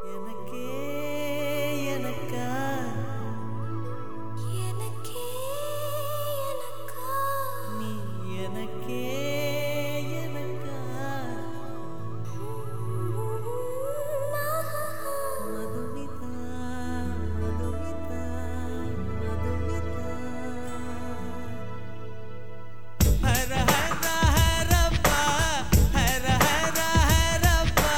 எனக்கே எனக்கா எனக்கே எனக்கா நீ எனக்கே எனக்கா மதுமிதா மதுமிதா மதுமிதா ஹர ஹர ஹரப்பா ஹர ஹர ஹரப்பா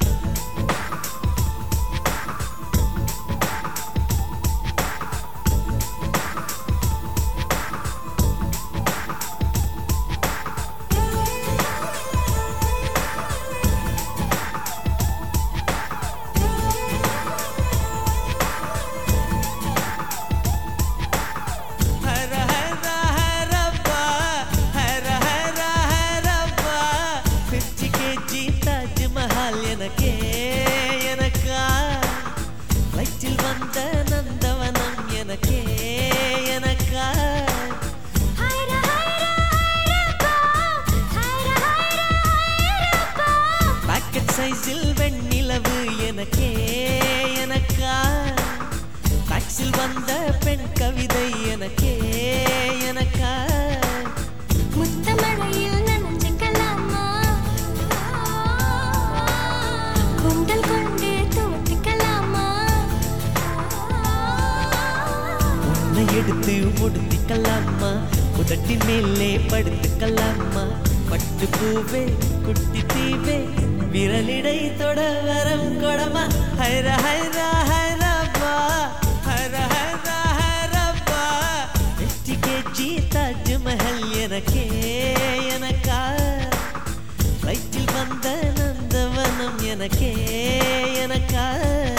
ஹர ஹர ஹரப்பா ஹர ஹர ஹரப்பா 50 kg தாஜ்மஹால் எனக்கே எனக்கா வயிற்றில் வந்த நந்தவனம் எனக்கே எனக்கா ஹைர ஹைர ஹைரப்பா ஹைர ஹைர ஹைரப்பா பாக்கெட் சைஸில் வெண்ணிலவு எனக்கே எனக்கா டாக்ஸில் வந்த பெண் கவிதை எனக்கே எனக்கா முத்தமழையில் நனைஞ்சுக்கலாமா குண்டல் கொண்டு துவட்டிக்கலாமா உன்னை எடுத்து முடித்துக்கலாமா உதட்டின் மேலே படுத்துக்கலாமா பட்டு பூவே குட்டி தீவே விரலிடை தொட வரம் கொடமா ஹைர ஹைர ஹைரப்பா ஹர ஹர ஹரப்பா 50 kg தாஜ்மஹல் எனக்கே எனக்கா வயிற்றில் வந்த நந்தவனம் எனக்கே எனக்கா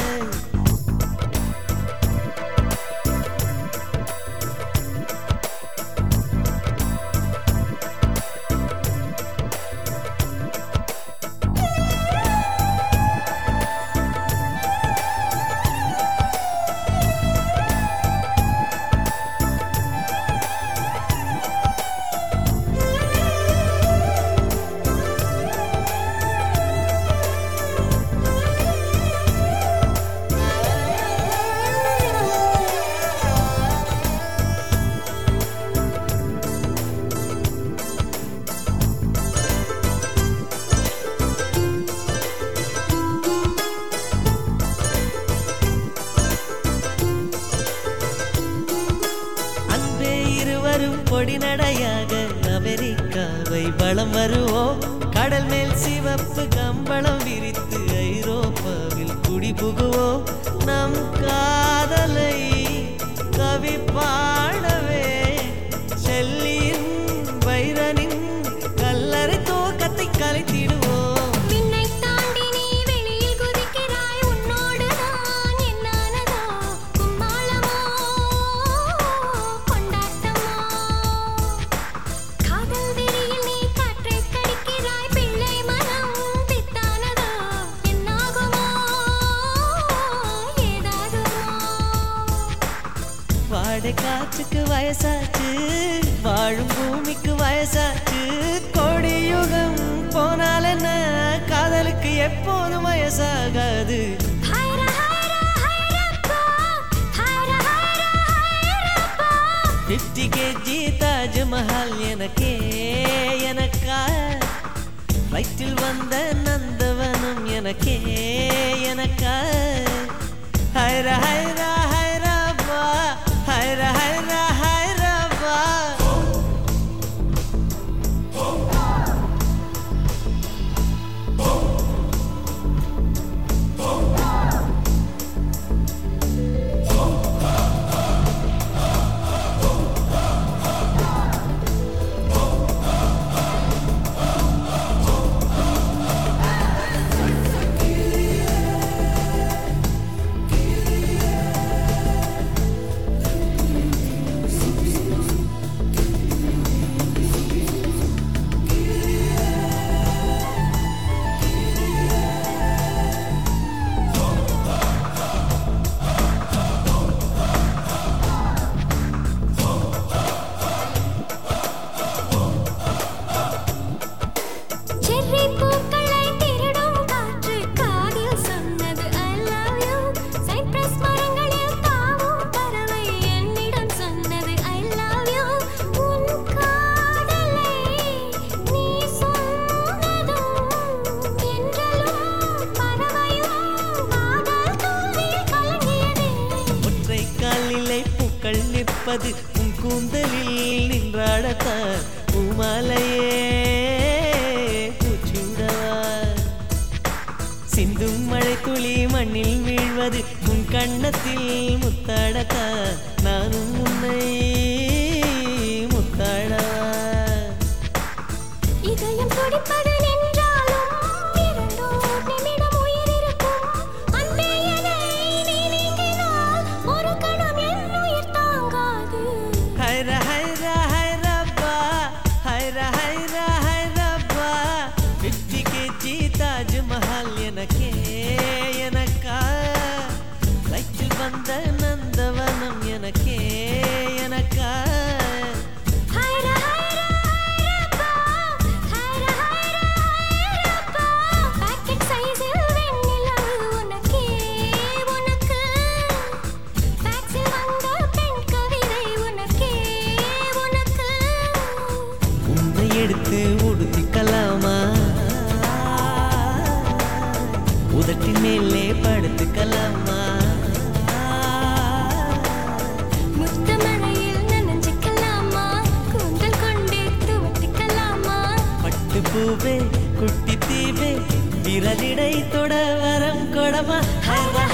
அன்பே இருவரும் பொடி நடையாக அமெரிக்காவை வலம் வருவோம் கடல் மேல் சிவப்பு கம்பளம் விரித்து ஐரோப்பாவில் குடிபுகுவோம் நம் காதலை கவி பாடவே செல்லியின் வைரனின் கல்லறை தோக்கத்தை கலைத்திடுவோம் விண்ணை தாண்டி நீ வெளியில் குதிக்கிறாய் உன்னோடு நான் என்னானதோ கும்மாளமோ கொண்டாட்டமோ காதல் வெறியில் நீ காற்றை கடிக்கிறாய் பிள்ளை மனம் பித்தானதோ என்னாகுமோ ஏதாகுமோ வாடை காற்றுக்கு வயசாச்சு வாழும் பூமிக்கு வயசாச்சு கோடி யுகம் போனால் என்ன காதலுக்கு எப்போதும் வயசாகாது ஹைர ஹைர ஹைரப்பா ஹைர ஹைர ஹைரப்பா 50 kg தாஜ்மஹால் எனக்கே எனக்கா வயிற்றில் வந்த நந்தவனம் எனக்கே எனக்கா ஹைர ஹைர ஹைரப்பா ஹைர ஹைர ஹைரப்பா கொடுப்பது உன் கூந்தலில் நின்றாடத்தான் பூமாலையே பூச்சூடவா சிந்தும் மழை துளி மண்ணில் வீழ்வது உன் கண்ணத்தில் முத்தாடத்தான் நானும் உன்னை முத்தாடவா இதயம் துடிப்பது நின்றாலும் இரண்டோர் நிமிடம் உயிர் இருக்கும். அன்பே என்னை நீ நீங்கினால் ஒரு கணம் என் உயிர் தாங்காது. ஹைரா ஹைரா ஹைரப்பா ஹைரா ஹைரா ஹைரப்பா 50 kg தாஜ்மஹால் எனக்கே எனக்கா வயிற்றில் வந்த நந்தவனம் எனக்கே எனக்கா ஹைரா ஹைரா ஹைரப்பா, ஹைரா ஹைரா ஹைரப்பா. பாக்கெட் சைஸில் வெண்ணிலவு உனக்கே உனக்கு. ஃபேக்ஸில் வந்த பெண் கவிதை உனக்கே உனக்கு. உன்னை எடுத்து உடுத்திக்கலாமா உதட்டின் மேலே படுத்துக்கலாமா முத்த மழையில் நனைஞ்சுக்கலாமா? கூந்தல் கொண்டே துவட்டிக்கலாமா? பட்டு பூவே குட்டி தீவே விரலிடை தொட வரம் கொடமா ஹைரா